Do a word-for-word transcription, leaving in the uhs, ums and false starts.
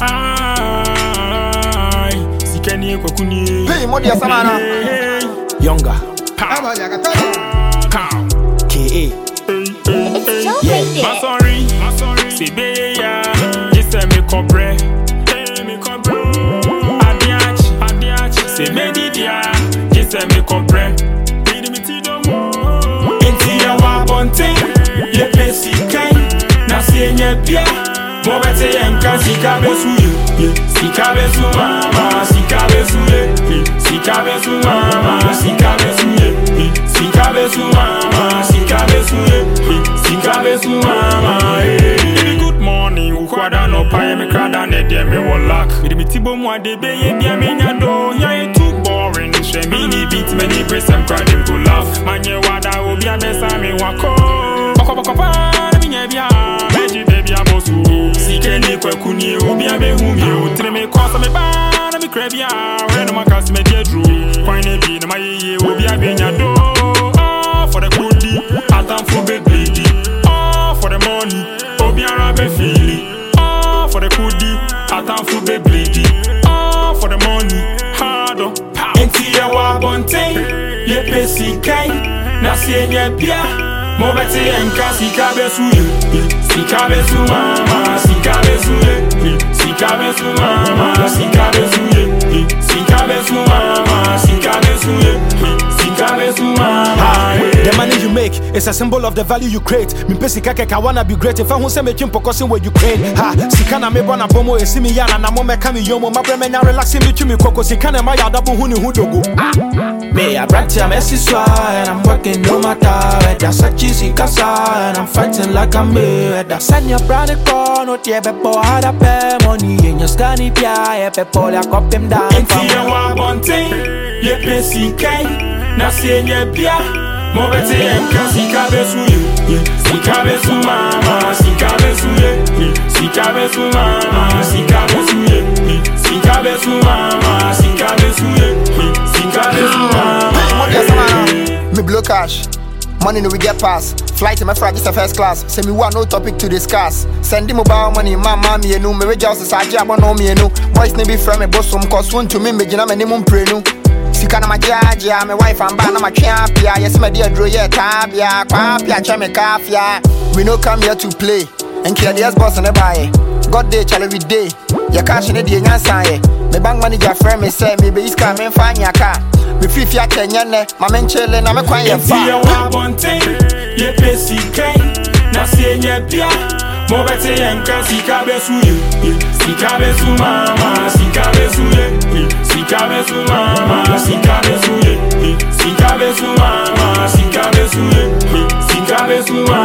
Ay, sikeni kwa kuni. Hey, Modi Asamana. Younger. K A. Yeah. My sorry, my sorry. Say be ya. Just me cobre. Me cobre. Adiach, adiach. Say me didia. Just me cobre. Me me ti do mo. Enti ya wa bonte. Ye pesi kai. Na se nye bia. Mo bete yenka sika besu ye. Sika besu mama. Sika besu ye. Sika besu mama. Sika besu ye. Sika besu mama. Sika besu ye. Sika besu mama. Good morning. Ukwada no pa me krada ne de me wolak. Iri mi tibo mu ade be ye bia me nyado. Ya e too boring. She me ni beat me ni press and cry them go laugh. Manye wada obi a besa me wako. Boko boko pa me nya bia. Beji baby abosu. Sikeni kwa kuni obi a be hu mi o. Tire me kwasa me ba na me krabia. We no makasi me die dru. Kwine bi na maye obi a be nyado. Ah for the goodie, atam for big lady. Ah for the money, obi a be feely. Ah for the goodie, atam for big lady. Ah for the money, hard on. Enti ya wa bonte, ye pesi kai. Na se nye bia, mo bete yenka sika besu ye. Sika besu mama, sika besu ye. Sika besu mama, sika besu ye. Sika besu mama, sika besu ye. Sika besu mama. The money you make is a symbol of the value you create. Me pesi kake ka wanna be great. If I who say me chimpo kosin where you create. Ha, sikana me bona bomo e simi yana na mo me kami yomo. Ma bre me nya relaxing me chumi koko sikana ma ya dabu huni hudogo. Ah, me a brat ya messi swa and I'm working no matter. That's a cheesy casa and I'm fighting like I'm mad. That's send your brand call no tie be po hada pay money in your scanny pia e pe po la cop him down. Enti ya wa bonte, ye pesi kai. Na se nye bia. Mo bete yenka sika besu ye. Sika besu mama. Sika besu ye. Sika besu mama. Sika besu ye. Sika besu mama. Sika besu ye. Sika besu mama. Me blow cash. Money no we get pass. Flight in my flight just a first class. Say me want no topic to discuss. Send him mobile money, mama me no. Me we just a job on no me no. Boys ne be from me boss some cause one to me me jina me nimum pray no. Sikana ma jaja, my wife and ba na ma twapia. Yes my dear dro ye tabia. Kwapia cha me kafia. We no come here to play. And care the yes boss and buy. God day chale every day. Ya cash in the nyansa ye. Me bank manager friend me say me be iska me fanya ka. Me free fia Kenya ne, ma men chele na me kwan ye fa. Enti ya wa bonte, ye pesi kai. Na se nye bia. Mo bete yenka sika besu ye. Sika besu mama, sika besu ye. Sika besu mama, sika besu ye. Sika besu mama, sika besu ye. Sika besu mama.